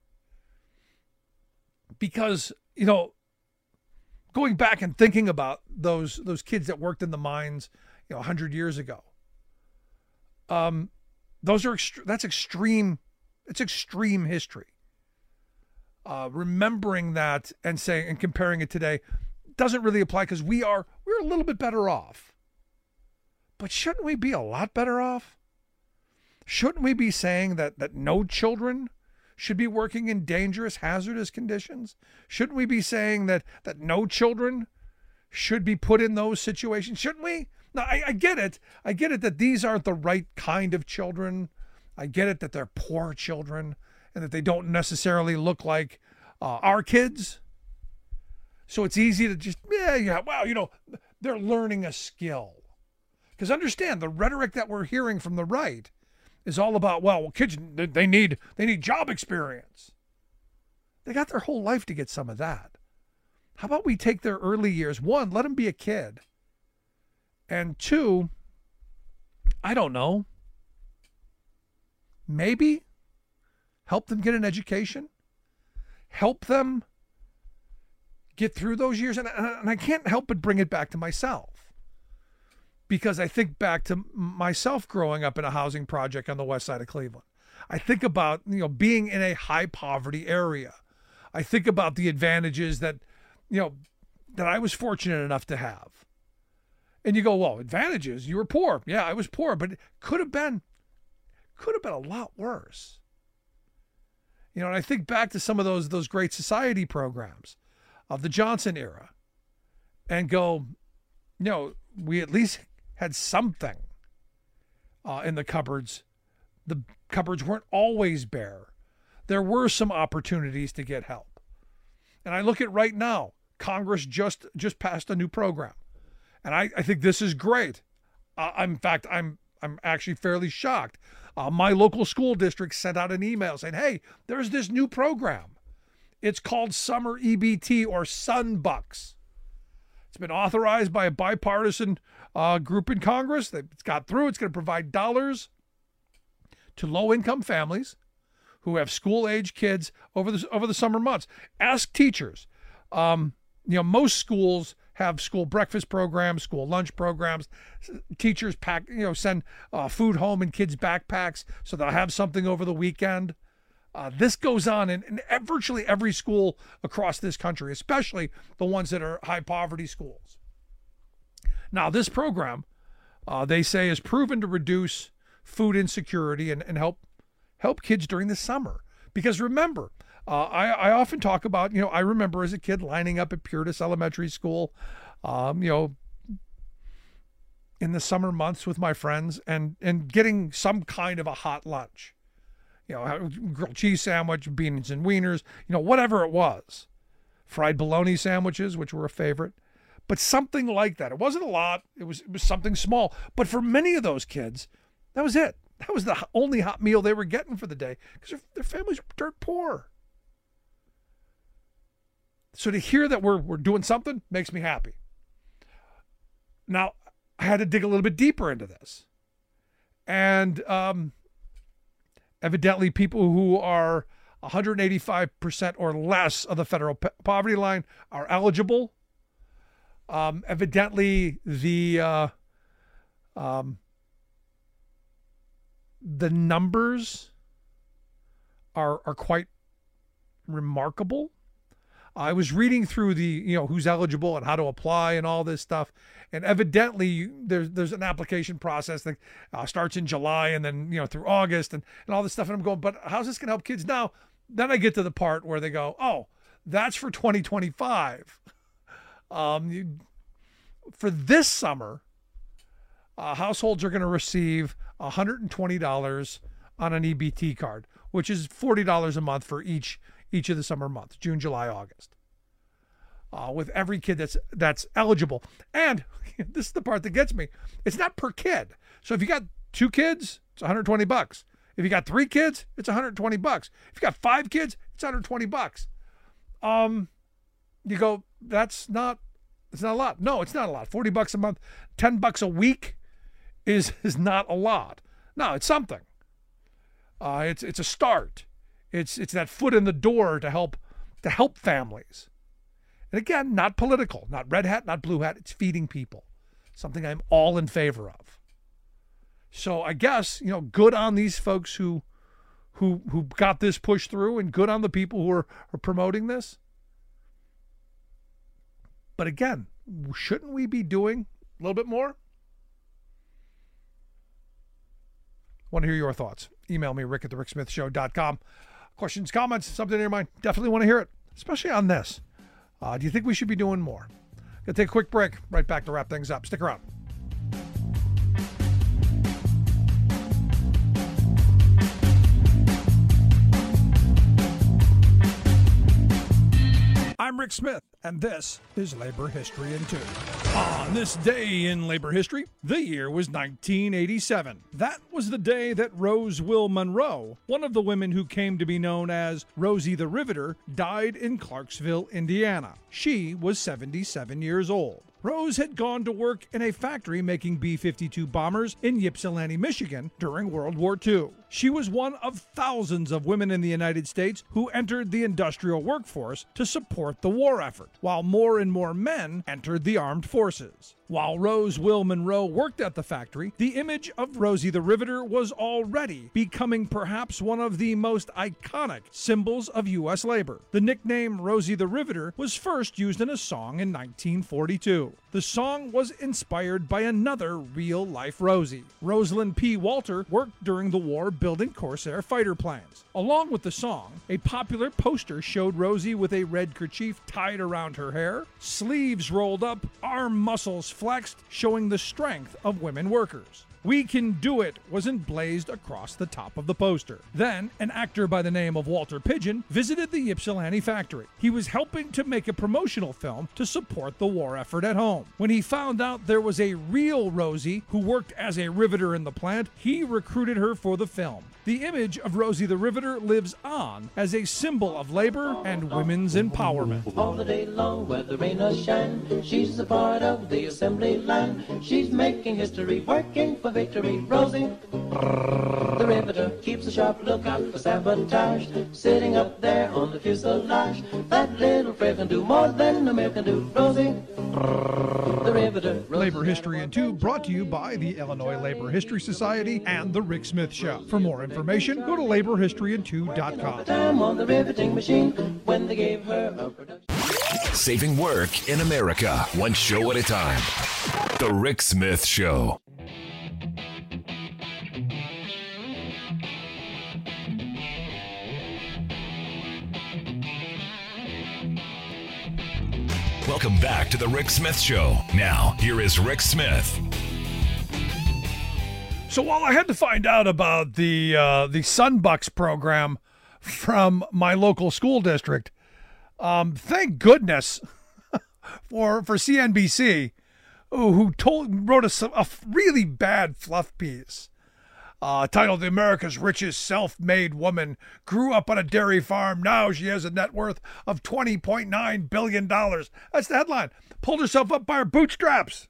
Because, you know, going back and thinking about those kids that worked in the mines, 100 years ago, that's extreme. It's extreme history. Remembering that and saying and comparing it today doesn't really apply because we're a little bit better off. But shouldn't we be a lot better off? Shouldn't we be saying that no children should be working in dangerous, hazardous conditions? Shouldn't we be saying that no children should be put in those situations? Shouldn't we? Now, I get it. I get it that these aren't the right kind of children. I get it that they're poor children and that they don't necessarily look like our kids. So it's easy to just, wow, they're learning a skill. Because understand, the rhetoric that we're hearing from the right is all about, well, kids, they need job experience. They got their whole life to get some of that. How about we take their early years? 1, let them be a kid. And 2, I don't know, maybe help them get an education. help them get through those years. And I can't help but bring it back to myself, because I think back to myself growing up in a housing project on the west side of Cleveland. I think about, being in a high poverty area. I think about the advantages that I was fortunate enough to have. And you go, well, advantages, you were poor. Yeah, I was poor, but it could have been a lot worse. And I think back to some of those great society programs of the Johnson era and go, we at least had something in the cupboards. The cupboards weren't always bare. There were some opportunities to get help. And I look at right now, Congress just passed a new program. And I think this is great. In fact, I'm actually fairly shocked. My local school district sent out an email saying, hey, there's this new program. It's called Summer EBT, or Sunbucks. It's been authorized by a bipartisan group in Congress. It's got through. It's going to provide dollars to low-income families who have school-age kids over the summer months. Ask teachers. Most schools have school breakfast programs, school lunch programs. Teachers send food home in kids' backpacks so they'll have something over the weekend. This goes on in virtually every school across this country, especially the ones that are high poverty schools. Now, this program, they say, is proven to reduce food insecurity and help kids during the summer. Because remember, I often talk about, I remember as a kid lining up at Purtis Elementary School, in the summer months with my friends and getting some kind of a hot lunch. Grilled cheese sandwich, beans and wieners, whatever it was. Fried bologna sandwiches, which were a favorite. But something like that. It wasn't a lot. It was something small. But for many of those kids, that was it. That was the only hot meal they were getting for the day, because their families were dirt poor. So to hear that we're doing something makes me happy. Now, I had to dig a little bit deeper into this. And evidently, people who are 185% or less of the federal poverty line are eligible. Evidently, the numbers are quite remarkable. I was reading through the, who's eligible and how to apply and all this stuff. And evidently there's an application process that starts in July and then, through August and all this stuff. And I'm going, but how's this going to help kids now? Then I get to the part where they go, oh, that's for 2025. For this summer, households are going to receive $120 on an EBT card, which is $40 a month for each of the summer months, June, July, August, with every kid that's eligible. And this is the part that gets me. It's not per kid. So if you got 2 kids, it's $120. If you got 3 kids, it's $120. If you got 5 kids, it's $120. You go, it's not a lot. No, it's not a lot. $40 a month, $10 a week is not a lot. No, it's something. It's a start. It's that foot in the door to help families. And again, not political, not red hat, not blue hat. It's feeding people, something I'm all in favor of. So I guess, good on these folks who got this pushed through, and good on the people who are promoting this. But again, shouldn't we be doing a little bit more? Want to hear your thoughts? Email me, rick@thericksmithshow.com. Questions, comments, something in your mind, definitely want to hear it, especially on this. Do you think we should be doing more? Gonna take a quick break. Right back to wrap things up. Stick around. I'm Rick Smith, and this is Labor History in 2. On this day in labor history, the year was 1987. That was the day that Rose Will Monroe, one of the women who came to be known as Rosie the Riveter, died in Clarksville, Indiana. She was 77 years old. Rose had gone to work in a factory making B-52 bombers in Ypsilanti, Michigan during World War II. She was one of thousands of women in the United States who entered the industrial workforce to support the war effort, while more and more men entered the armed forces. While Rose Will Monroe worked at the factory, the image of Rosie the Riveter was already becoming perhaps one of the most iconic symbols of U.S. labor. The nickname Rosie the Riveter was first used in a song in 1942. The song was inspired by another real-life Rosie. Rosalind P. Walter worked during the war building Corsair fighter planes. Along with the song, a popular poster showed Rosie with a red kerchief tied around her hair, sleeves rolled up, arm muscles flexed, showing the strength of women workers. "We Can Do It" was emblazed across the top of the poster. Then, an actor by the name of Walter Pidgeon visited the Ypsilanti factory. He was helping to make a promotional film to support the war effort at home. When he found out there was a real Rosie who worked as a riveter in the plant, he recruited her for the film. The image of Rosie the Riveter lives on as a symbol of labor and women's empowerment. All the day long, where the rain or shine, she's a part of the assembly line. She's making history, working for victory. Rosie, the Riveter, keeps a sharp lookout for sabotage. Sitting up there on the fuselage, that little friend can do more than a man can do. Rosie, the Riveter. Labor History in 2 brought to you by the Illinois Labor History Society and The Rick Smith Show. For more information, go to laborhistoryin2.com. Time on the riveting machine when they gave her a production. Saving work in America, one show at a time. The Rick Smith Show. Welcome back to The Rick Smith Show. Now, here is Rick Smith. So while I had to find out about the Sunbucks program from my local school district, thank goodness for CNBC, who wrote a really bad fluff piece titled "America's Richest Self-Made Woman Grew Up on a Dairy Farm. Now she has a net worth of $20.9 billion." That's the headline. Pulled herself up by her bootstraps.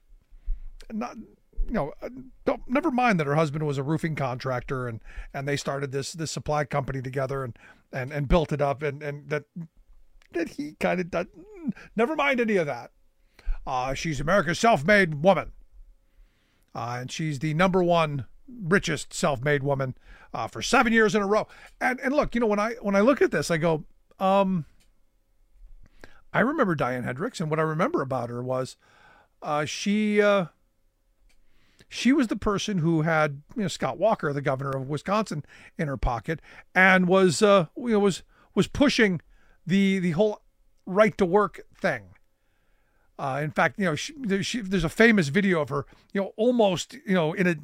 Never mind that her husband was a roofing contractor and they started this supply company together and built it up and that he kind of did. Never mind any of that. She's America's self-made woman. And she's the number one richest self-made woman for 7 years in a row. And look, when I look at this, I go, I remember Diane Hendricks, and what I remember about her was she was the person who had Scott Walker, the governor of Wisconsin, in her pocket, and was pushing the whole right to work thing. In fact, there's a famous video of her, almost in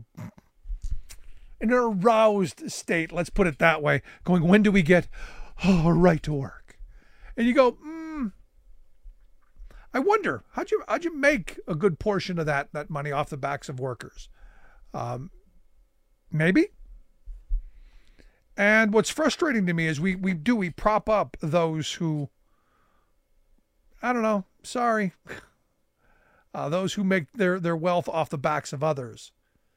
an aroused state, let's put it that way, going, "When do we get a right to work?" And you go, I wonder, how'd you make a good portion of that money off the backs of workers? Maybe. And what's frustrating to me is we prop up those who, I don't know, sorry, those who make their wealth off the backs of others.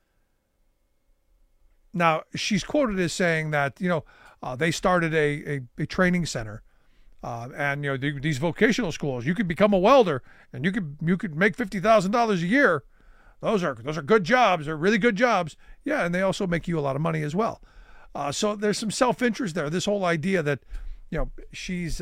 Now, she's quoted as saying that, they started a training center. And these vocational schools, you could become a welder and you could make $50,000 a year. Those are good jobs. They're really good jobs. Yeah, and they also make you a lot of money as well. So there's some self-interest there. This whole idea that she's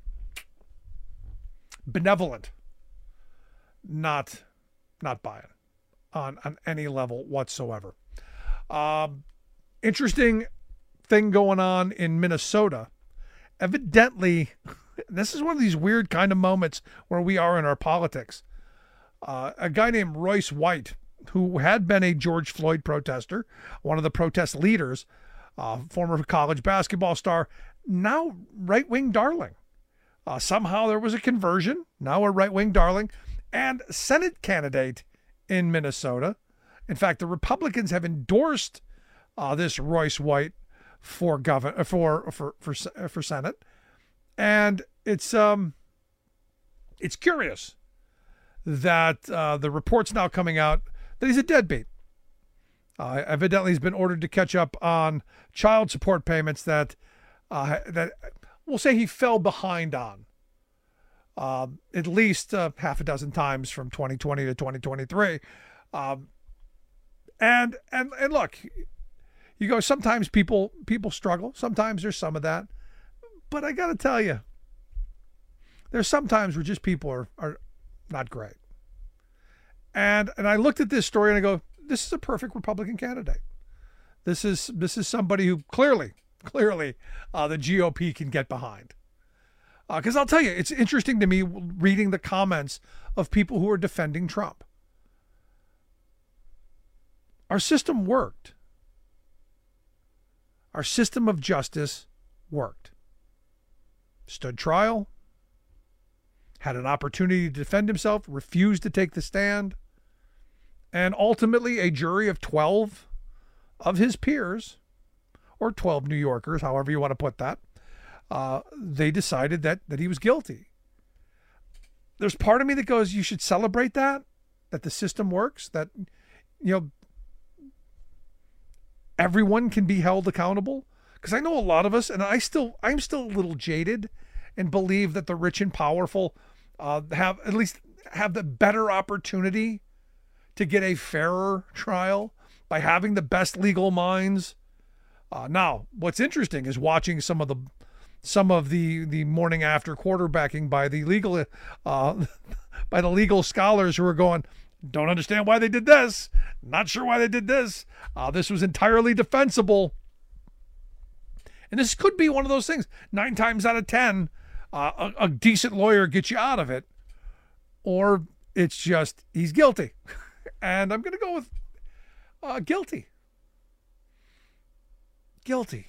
benevolent, not buying on any level whatsoever. Interesting thing going on in Minnesota. Evidently, this is one of these weird kind of moments where we are in our politics. A guy named Royce White, who had been a George Floyd protester, one of the protest leaders, former college basketball star, now right-wing darling. Somehow there was a conversion, now a right-wing darling, and Senate candidate in Minnesota. In fact, the Republicans have endorsed this Royce White for governor, for Senate, and it's curious that the report's now coming out that he's a deadbeat. Evidently, he's been ordered to catch up on child support payments that we'll say he fell behind on at least half a dozen times from 2020 to 2023. And look, you go, sometimes people struggle. Sometimes there's some of that. But I got to tell you, there's sometimes where just people are not great. And I looked at this story and I go, this is a perfect Republican candidate. This is somebody who clearly the GOP can get behind. Because I'll tell you, it's interesting to me reading the comments of people who are defending Trump. Our system worked. Our system of justice worked. Stood trial, had an opportunity to defend himself, refused to take the stand, and ultimately a jury of 12 of his peers, or 12 New Yorkers, however you want to put that, they decided that he was guilty. There's part of me that goes, you should celebrate that the system works, that, everyone can be held accountable. Because I know a lot of us, and I'm still a little jaded and believe that the rich and powerful have the better opportunity to get a fairer trial by having the best legal minds. Now, what's interesting is watching some of the morning after quarterbacking by the legal scholars who are going, don't understand why they did this, not sure why they did this. This was entirely defensible. And this could be one of those things. 9 times out of 10, a decent lawyer gets you out of it, or it's just he's guilty. And I'm going to go with guilty. Guilty.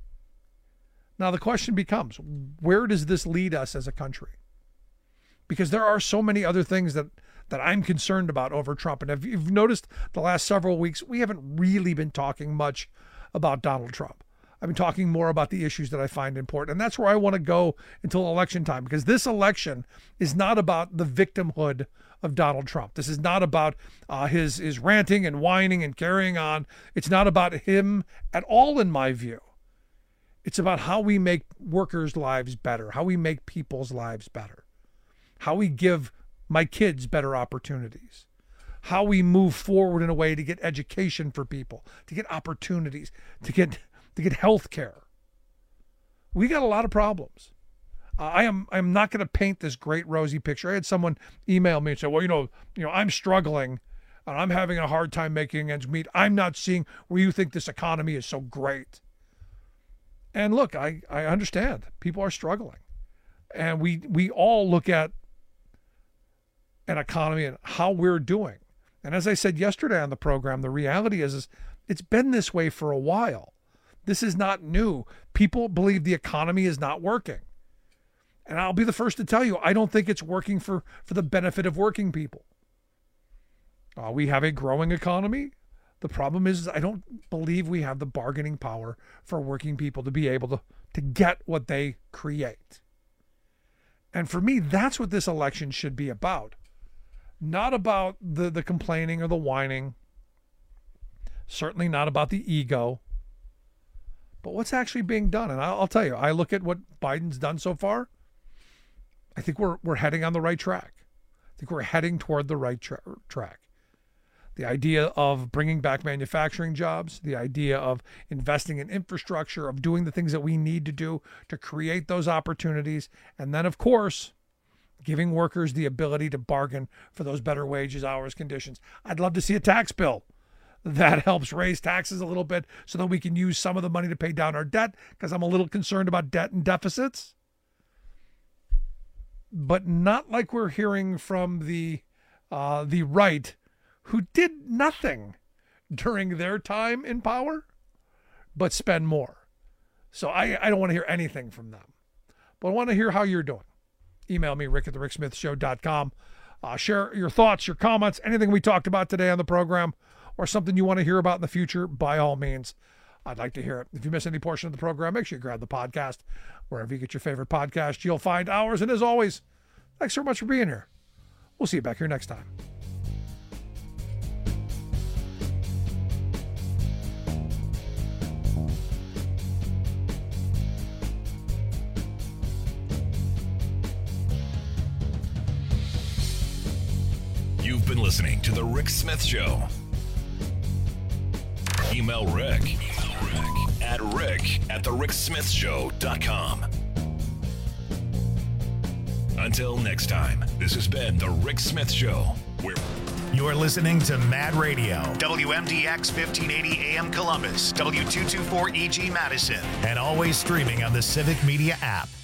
Now the question becomes, where does this lead us as a country? Because there are so many other things that I'm concerned about over Trump. And if you've noticed the last several weeks, we haven't really been talking much about Donald Trump. I've been talking more about the issues that I find important. And that's where I want to go until election time, because this election is not about the victimhood of Donald Trump. This is not about his ranting and whining and carrying on. It's not about him at all, in my view. It's about how we make workers' lives better, how we make people's lives better, how we give my kids better opportunities, how we move forward in a way to get education for people, to get opportunities, to get health care. We got a lot of problems. I'm not going to paint this great rosy picture. I had someone email me and say, well, I'm struggling and I'm having a hard time making ends meet. I'm not seeing where you think this economy is so great. And look, I understand people are struggling, and we all look at an economy and how we're doing. And as I said yesterday on the program, the reality is it's been this way for a while. This is not new. People believe the economy is not working. And I'll be the first to tell you, I don't think it's working for the benefit of working people. We have a growing economy. The problem is I don't believe we have the bargaining power for working people to be able to get what they create. And for me, that's what this election should be about. Not about the complaining or the whining. Certainly not about the ego. But what's actually being done? And I'll tell you, I look at what Biden's done so far. I think we're heading on the right track. I think we're heading toward the right track. The idea of bringing back manufacturing jobs, the idea of investing in infrastructure, of doing the things that we need to do to create those opportunities. And then, of course, giving workers the ability to bargain for those better wages, hours, conditions. I'd love to see a tax bill that helps raise taxes a little bit so that we can use some of the money to pay down our debt, because I'm a little concerned about debt and deficits. But not like we're hearing from the right, who did nothing during their time in power, but spend more. So I don't want to hear anything from them. But I want to hear how you're doing. Email me, rick@thericksmithshow.com. Share your thoughts, your comments, anything we talked about today on the program, or something you want to hear about in the future, by all means. I'd like to hear it. If you miss any portion of the program, make sure you grab the podcast. Wherever you get your favorite podcast, you'll find ours. And as always, thanks so much for being here. We'll see you back here next time. You've been listening to The Rick Smith Show. Email Rick at rick@thericksmithshow.com. Until next time, this has been The Rick Smith Show. You're listening to Mad Radio, WMDX 1580 AM Columbus, W224 EG Madison, and always streaming on the Civic Media app.